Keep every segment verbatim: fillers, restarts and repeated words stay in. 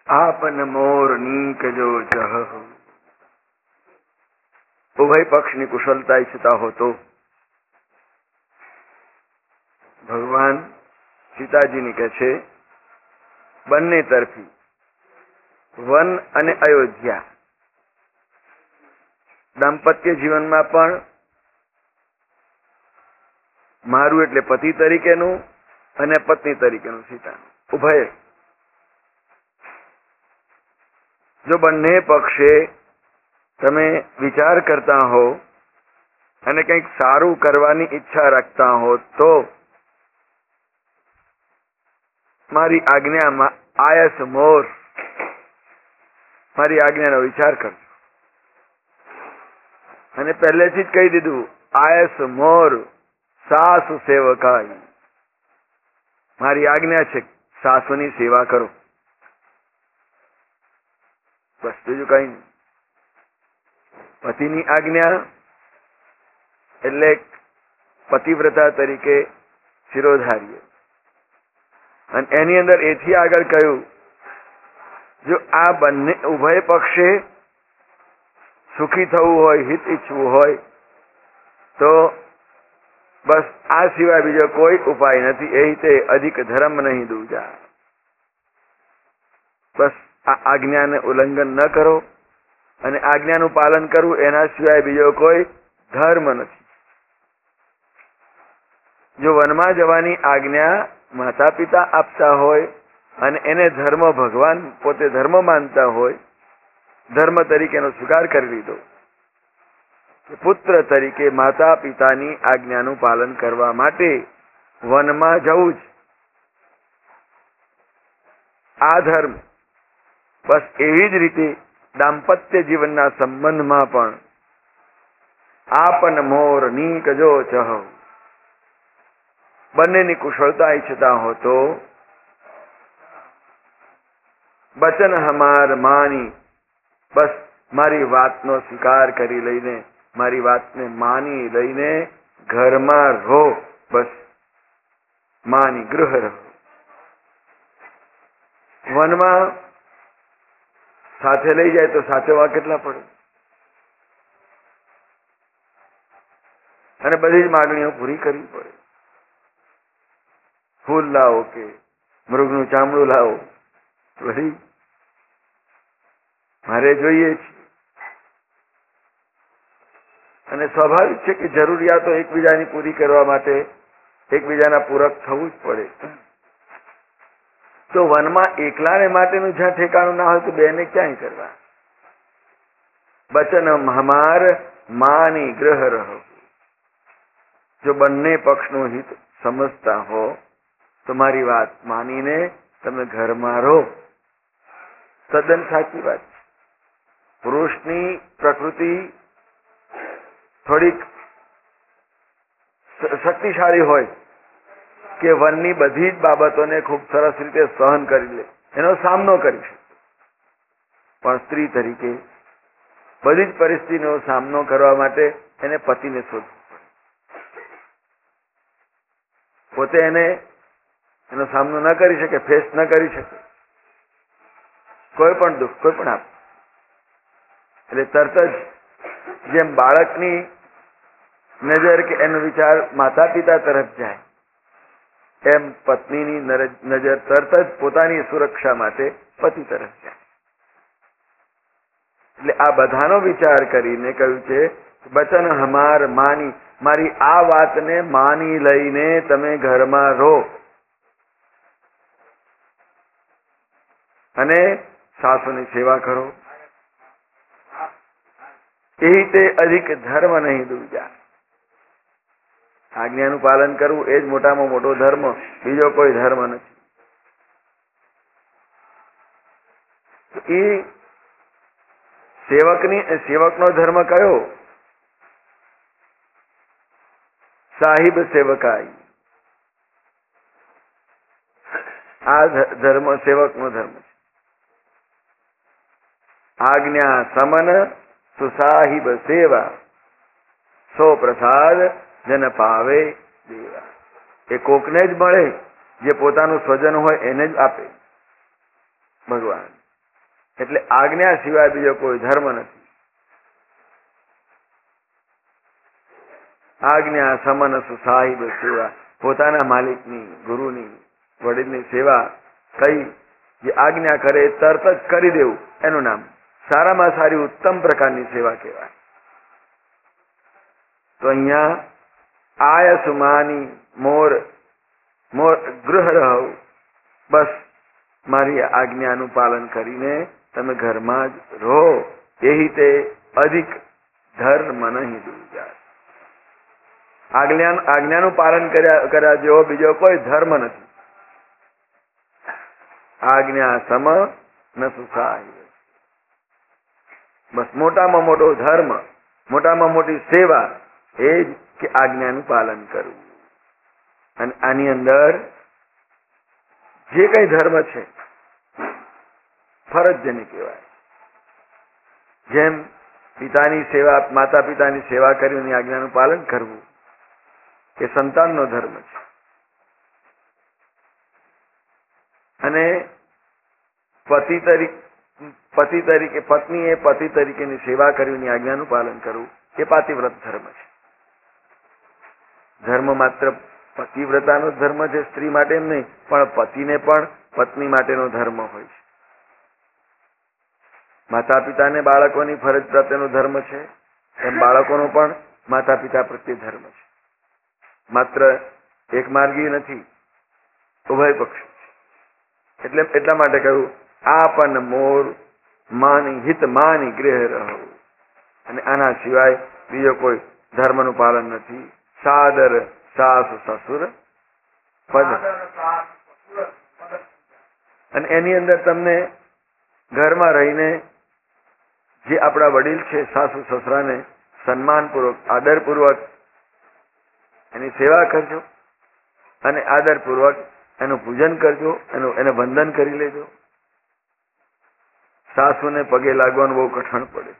આપન મોર નીકજો જહ. ઉભય પક્ષની કુશળતા ઈચ્છતા હો તો ભગવાન સીતાજીની કહે છે બંને તરફી વન અને અયોધ્યા. દાંપત્ય જીવનમાં પણ મારું એટલે પતિ તરીકેનું અને પત્ની તરીકેનું સીતાનું ઉભય. જો બંને પક્ષે તમે વિચાર કરતા હો અને કંઈક સારું કરવાની ઈચ્છા રાખતા હો તો મારી આજ્ઞામાં આયસ મોર, મારી આજ્ઞાનો વિચાર કરજો. અને પહેલેથી જ કહી દીધું આયસ મોર સાસુ સેવકાઈ. મારી આજ્ઞા છે સાસુની સેવા કરો, બસ બીજું કઈ નહીં. પતિની આજ્ઞા એટલે પતિવ્રતા તરીકે શિરોધાર્ય. અને એની અંદર એથી આગળ કહ્યું જો આ બંને ઉભય પક્ષે સુખી થવું હોય, હિત ઈચ્છવું હોય તો બસ આ સિવાય બીજો કોઈ ઉપાય નથી. એ રીતે અધિક ધર્મ નહીં દૂજા. બસ આ આજ્ઞાને ઉલ્લંઘન ન કરો અને આજ્ઞાનું પાલન કરવું, એના સિવાય બીજો કોઈ ધર્મ નથી. જો વનમાં જવાની આજ્ઞા માતા પિતા આપતા હોય અને એને ધર્મ ભગવાન પોતે ધર્મ માનતા હોય, ધર્મ તરીકેનો સ્વીકાર કરી લીધો, પુત્ર તરીકે માતા પિતાની આજ્ઞાનું પાલન કરવા માટે વનમાં જવું જ આ ધર્મ. બસ એવી જ રીતે દાંપત્ય જીવનના સંબંધમાં પણ આપન મોર નીકજો ચહ. બંનેની કુશળતા ઈચ્છતા હો તો બચન હમાર માની, બસ મારી વાતનો સ્વીકાર કરી લઈને, મારી વાતને માની લઈને ઘરમાં રહો. બસ માની ગૃહ રહો. વનમાં સાથે લઈ જાય તો સાચવવા કેટલા પડે, અને બધી જ માગણીઓ પૂરી કરવી પડે. ફૂલ લાવો કે મૃગનું ચામડું લાવો, બધી મારે જોઈએ છે. અને સ્વાભાવિક છે કે જરૂરિયાતો એકબીજાની પૂરી કરવા માટે એકબીજાના પૂરક થવું જ પડે. તો વનમાં એકલાને માટેનું જ્યાં ઠેકાણું ના હોય તો બેને ક્યાંય કરવા. બચન હમાર માની ગ્રહ રહો. જો બંને પક્ષનું હિત સમજતા હો તો મારી વાત માનીને તમે ઘરમાં રહો. તદ્દન સાચી વાત છે. પુરુષની પ્રકૃતિ થોડીક શક્તિશાળી હોય કે વનની બધી જ બાબતોને ખૂબ સરસ રીતે સહન કરી લે, એનો સામનો કરી શકે. પણ સ્ત્રી તરીકે બધી જ પરિસ્થિતિનો સામનો કરવા માટે એને પતિને શોધવું પડે. પોતે એને એનો સામનો ન કરી શકે, ફેસ ન કરી શકે, કોઈ પણ દુઃખ, કોઈ પણ આપ. એટલે તરત જ જેમ બાળકની નજર કે એનો વિચાર માતા પિતા તરફ જાય, એમ પત્નીની નજર તરત જ પોતાની સુરક્ષા માટે પતિ તરફ જાય. એટલે આ બધાનો વિચાર કરીને કહ્યું છે બચન હમાર માની, મારી આ વાતને માની લઈને તમે ઘરમાં રહો અને સાસુની સેવા કરો. એ રીતે અધિક ધર્મ નહીં દૂજા. આજ્ઞાનું પાલન કરવું એ જ મોટામાં મોટો ધર્મ, બીજો કોઈ ધર્મ નથી. એ સેવકની સેવકનો ધર્મ કયો? સાહિબ સેવકાઈ. આ ધર્મ સેવકનો ધર્મ છે. આજ્ઞા સમન સુસાહિબ સેવા, સો પ્રસાદ જન પાવે દેવા. એ કોકને જ મળે જે પોતાનું સ્વજન હોય એને જ આપે ભગવાન. એટલે આજ્ઞા સિવાય બીજો કોઈ ધર્મ નથી. આજ્ઞા સમનસુ સાહિબ સેવા, પોતાના માલિકની, ગુરુની, વડીલની સેવા કઈ જે આજ્ઞા કરે તરત જ કરી દેવું એનું નામ સારામાં સારી ઉત્તમ પ્રકારની સેવા કહેવાય. તો અહીંયા આયસુમાની મોર મોર ગૃહ રહો, બસ મારી આજ્ઞાનું પાલન કરીને તમે ઘરમાં જ રહો. એહી તે અધિક ધર્મ નહીં દૂજા. આજ્ઞા આજ્ઞાનું પાલન કર્યા કર્યા જેવો બીજો કોઈ ધર્મ નથી. આજ્ઞા સમ ન સુખાય. બસ મોટામાં મોટો ધર્મ, મોટામાં મોટી સેવા એ જ કે આજ્ઞાનું પાલન કરવું. અને આની અંદર જે કઈ ધર્મ છે ફરજ જેને કહેવાય. જેમ પિતાની સેવા, માતા પિતાની સેવા કરીને આજ્ઞાનું પાલન કરવું એ સંતાનનો ધર્મ છે. અને પતિ તરીકે પતિ તરીકે પત્નીએ પતિ તરીકેની સેવા કરીને આજ્ઞાનું પાલન કરવું એ પાતિવ્રત ધર્મ છે. ધર્મ માત્ર પતિવ્રતાનો ધર્મ છે સ્ત્રી માટે એમ નહીં, પણ પતિને પણ પત્ની માટેનો ધર્મ હોય છે. માતા પિતાને બાળકોની ફરજ પ્રત્યેનો ધર્મ છે, એમ બાળકોનો પણ માતા પિતા પ્રત્યે ધર્મ છે. માત્ર એક માર્ગી નથી, ઉભય પક્ષ. એટલે એટલા માટે કહ્યું આપન મોર માની હિત માની ગૃહ રહો. અને આના સિવાય બીજો કોઈ ધર્મનું પાલન નથી. સાદર સાસુ સસુર પદ. અને એની અંદર તમને ઘરમાં રહીને જે આપણા વડીલ છે સાસુ સસરાને સન્માનપૂર્વક, આદરપૂર્વક એની સેવા કરજો અને આદરપૂર્વક એનું પૂજન કરજો, એનું એને વંદન કરી લેજો. સાસુને પગે લાગવાનું બહુ કઠણ પડે.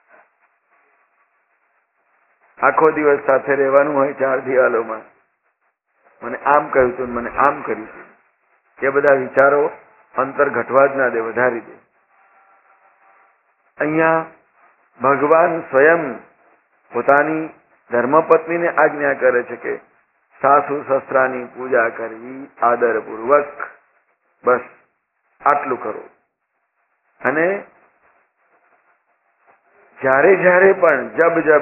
આખો દિવસ સાથે રહેવાનું હોય ચાર દિવાલોમાં. મને આમ કહ્યું હતું, મને આમ કર્યું હતું, એ બધા વિચારો અંતર ઘટવા જ ના દે, વધારી દે. અહીંયા ભગવાન સ્વયં પોતાની ધર્મપત્નીને આજ્ઞા કરે છે કે સાસુ સસરાની પૂજા કરવી આદરપૂર્વક. બસ આટલું કરો. અને જ્યારે જ્યારે પણ જબ જબ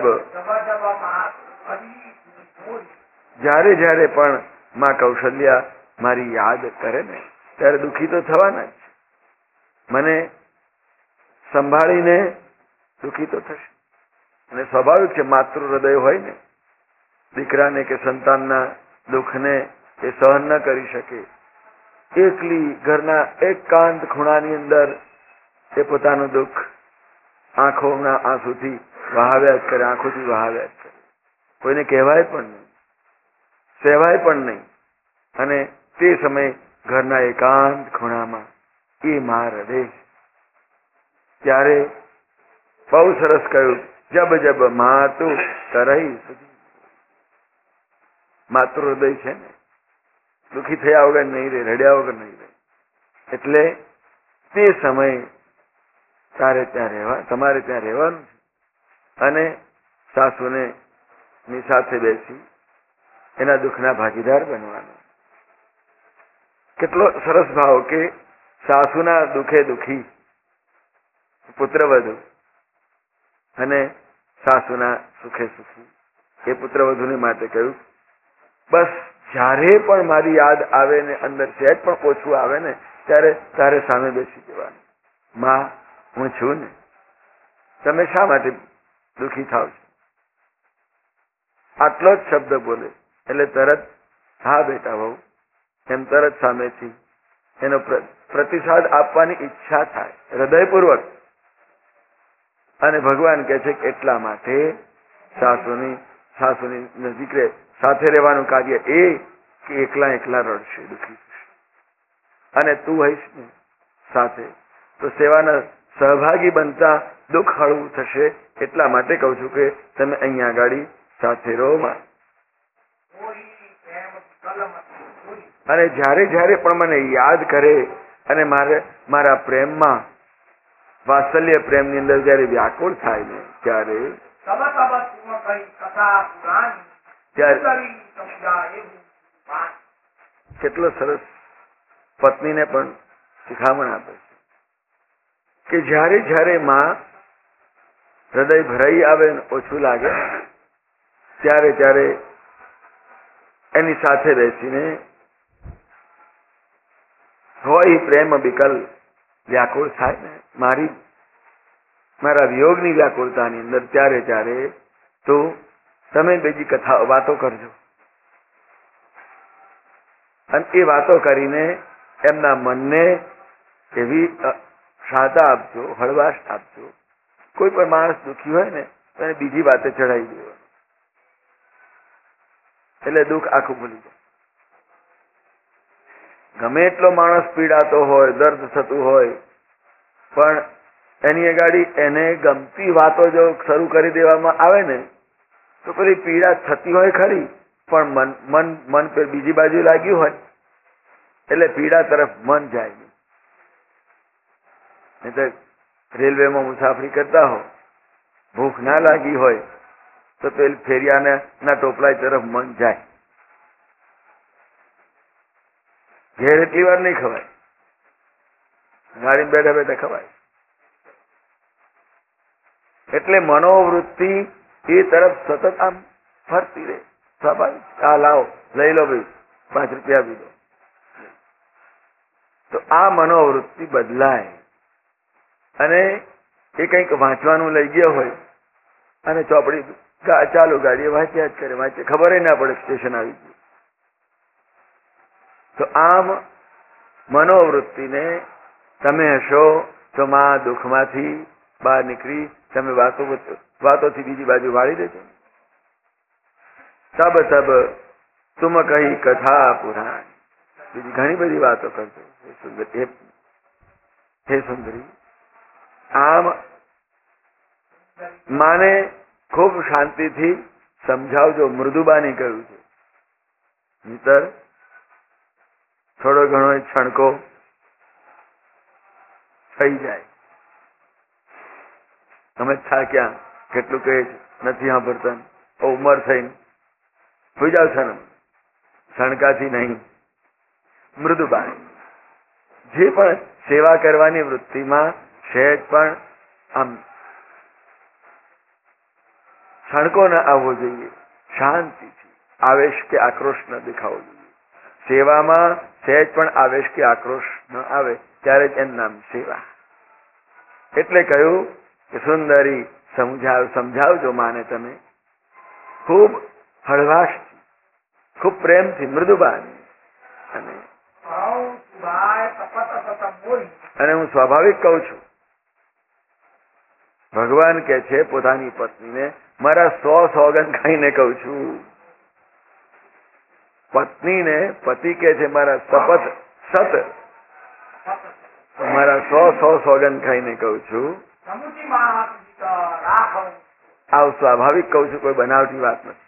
જ્યારે જ્યારે પણ માં કૌશલ્યા મારી યાદ કરે ને ત્યારે દુઃખી તો થવાના જ. મને સંભાળીને દુઃખી તો થશે. અને સ્વાભાવિક છે, માતૃ હૃદય હોય ને, દીકરાને કે સંતાનના દુઃખને એ સહન ન કરી શકે. એકલી ઘરના એકાંત ખૂણાની અંદર એ પોતાનું દુઃખ આંખોના આંસુથી વહાવ્યા જ કરે, આંખોથી વહાવ્યા જ કરે. કોઈને કહેવાય પણ નહીં, સહેવાય પણ નહીં. અને તે સમયે ઘરના એકાંત ખૂણામાં એ માં હૃદય. ત્યારે બહુ સરસ કહ્યું, જબ જબ માતું કરઈ સુધી. માતૃ હૃદય છે ને, દુઃખી થયા વગર નહીં રહે, રડ્યા વગર નહીં રહે. એટલે તે સમયે તારે ત્યાં રહેવા, તમારે ત્યાં રહેવાનું છે. અને સાસુને ની સાથે બેસી એના દુઃખના ભાગીદાર બનવાનું. કેટલો સરસ ભાવ કે સાસુના દુઃખે દુઃખી પુત્રવધુ અને સાસુના સુખે સુખી એ પુત્રવધુને માટે કહ્યું, બસ જ્યારે પણ મારી યાદ આવે ને અંદર સહેજ પણ ઓછું આવે ને ત્યારે તારે સામે બેસી જવાનું. માં, હું છું ને, તમે શા માટે દુઃખી થાવ છો? આટલો જ શબ્દ બોલે એટલે તરત હા બેટા વહુ એમ તરત સામેથી એનો પ્રતિસાદ આપવાની ઈચ્છા થાય હૃદયપૂર્વક. અને ભગવાન કહે છે કે એટલા માટે સાસુની સાસુની નજીક રહે. સાથે રહેવાનું કાર્ય એ કે એકલા એકલા રડશે, દુઃખી થશે. અને તું હઈશ ને સાથે તો સેવાના સહભાગી બનતા દુઃખ હળવું થશે. એટલા માટે કહું છું કે તમે અહીંયા આગળ સાથે રહો માં. અને જ્યારે જ્યારે પણ મને યાદ કરે અને મારે મારા પ્રેમમાં વાત્સલ્ય પ્રેમની અંદર જયારે વ્યાકુળ થાય ને ત્યારે કેટલો સરસ પત્નીને પણ શિખામણ આપે છે કે જયારે જયારે માં હૃદય ભરાઈ આવે ને ઓછું લાગે ત્યારે ત્યારે એની સાથે બેસીને હોય પ્રેમ વિકલ વ્યાકુળ થાય ને મારી મારા વિયોગની વ્યાકુળતાની અંદર ત્યારે ત્યારે તો તમે બીજી કથા વાતો કરજો અને એ વાતો કરીને એમના મનને એવી શાંતા આપજો, હળવાશ આપજો. કોઈ પણ માણસ દુઃખી હોય ને તો એને બીજી વાતે ચડાવી દેવાનું એટલે દુઃખ આખું ભૂલી જાય. ગમે એટલો માણસ પીડાતો હોય, દર્દ થતું હોય, પણ એની અગાડી એને ગમતી વાતો જો શરૂ કરી દેવામાં આવે ને તો પેલી પીડા થતી હોય ખરી, પણ મન મન મન પર બીજી બાજુ લાગ્યું હોય એટલે પીડા તરફ મન જાય નહીં. નહીં તો રેલવેમાં મુસાફરી કરતા હો, ભૂખ ના લાગી હોય તો પેલી ફેરિયાના ના ટોપલા તરફ મન જાય. ઘેર એટલી વાર નહીં ખવાય, ગાડી બેઠા બેઠા ખવાય. એટલે મનોવૃત્તિ એ તરફ સતત આમ ફરતી રહે. સ્વાભાવિક, આ લાવો લઈ લો ભાઈ, પાંચ રૂપિયા આપી દો. તો આ મનોવૃત્તિ બદલાય અને એ કંઈક વાંચવાનું લઈ ગયો હોય અને ચોપડી ચાલુ ગાડીએ વાંચ્યા જ કરે, વાંચે ખબર ના પડે સ્ટેશન આવી ગયું. તો આમ મનોવૃત્તિને તમે હશો તો માં દુઃખમાંથી બહાર નીકળી તમે વાતો વાતોથી બીજી બાજુ વાળી દેજો. તબ તબ તુમ કહી કથા પુરાણ, બીજી ઘણી બધી વાતો કરજો. હે સુંદરી, આમ માને ખૂબ શાંતિથી સમજાવજો. મૃદુબાની કહ્યું છે, નહીતર થોડો ઘણો છણકો થઈ જાય. તમે થાક્યા, કેટલું કહે છે નથી સાંભળતા, ઉંમર થઈને સુઈ જાવ છો ને, છણકાથી નહીં. મૃદુબાની, જે પણ સેવા કરવાની વૃત્તિમાં સહેજ પણ આમ છણકો ન આવવો જોઈએ. શાંતિથી, આવેશ કે આક્રોશ ન દેખાવો જોઈએ. સેવામાં સહેજ પણ આવેશ કે આક્રોશ ન આવે ત્યારે જ એનું નામ સેવા. એટલે કહ્યું કે સુંદરી સમજાવ સમજાવજો માને તમે ખૂબ હળવાશથી, ખૂબ પ્રેમથી, મૃદુબાની. અને અને હું સ્વાભાવિક કહું છું, ભગવાન કે છે પોતાની પત્નીને, મારા સો સોગંદ ખાઈને કહું છું. પત્નીને પતિ કે છે મારા શપથ સત, મારા સો સો સોગંદ ખાઈને કહું છું. આવું સ્વાભાવિક કહું છું, કોઈ બનાવટી વાત નથી.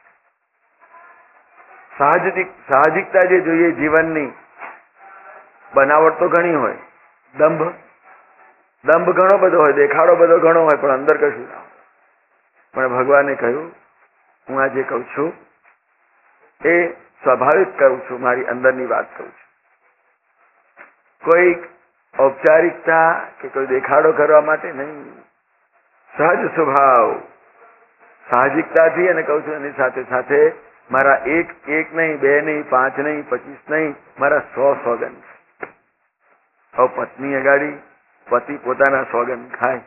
સાહજિક સાહજિકતા જે જોઈએ જીવનની, બનાવટ તો ઘણી હોય, દંભ દંભ ઘણો બધો હોય, દેખાડો બધો ઘણો હોય, પણ અંદર કશું ના હોય. પણ ભગવાને કહ્યું હું આ જે કહું છું એ સ્વાભાવિક કહું છું, મારી અંદરની વાત કહું છું. કોઈ ઔપચારિકતા કે કોઈ દેખાડો કરવા માટે નહીં, સહજ સ્વભાવ સાહજિકતાથી. અને કહું છું એની સાથે સાથે મારા એક એક નહીં, બે નહીં, પાંચ નહીં, પચીસ નહીં, મારા સો સોગંદ. હવે પત્ની અગાડી પતિ પોતાના સોગંદ ખાય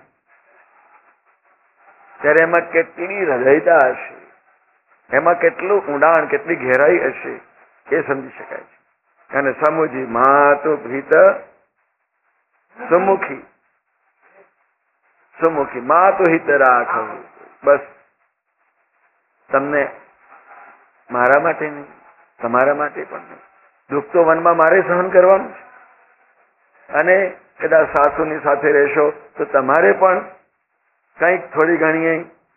ત્યારે એમાં કેટલી હૃદયતા હશે, એમાં કેટલું ઊંડાણ, કેટલી ઘેરાઈ હશે એ સમજી શકાય છે. અને સમુજી માતુ ભીત સુમુખી, સુમુખી માતુ હિત રાખવું. બસ તમને મારા માટે નહીં, તમારા માટે પણ નહીં. દુઃખ તો વનમાં મારે સહન કરવાનું છે. અને કદાચ સાસુની સાથે રહેશો તો તમારે પણ કંઈક થોડી ઘણી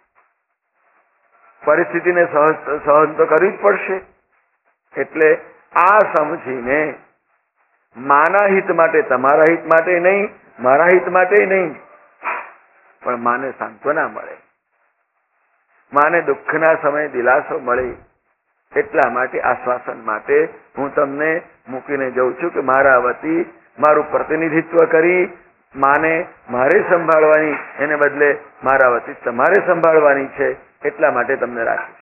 પરિસ્થિતિને સહન તો કરવી જ પડશે. એટલે આ સમજીને માના હિત માટે, તમારા હિત માટે નહીં, મારા હિત માટે નહીં, પણ માને સાંત્વના મળે, માને દુઃખના સમયે દિલાસો મળે. એટલા માટે આશ્વાસન માટે હું તમને મૂકીને જઉં છું કે મારા વતી મારું પ્રતિનિધિત્વ કરી માને મારે સંભાળવાની, એને બદલે મારા વતી તમારે સંભાળવાની છે. એટલા માટે તમને રાખીશ.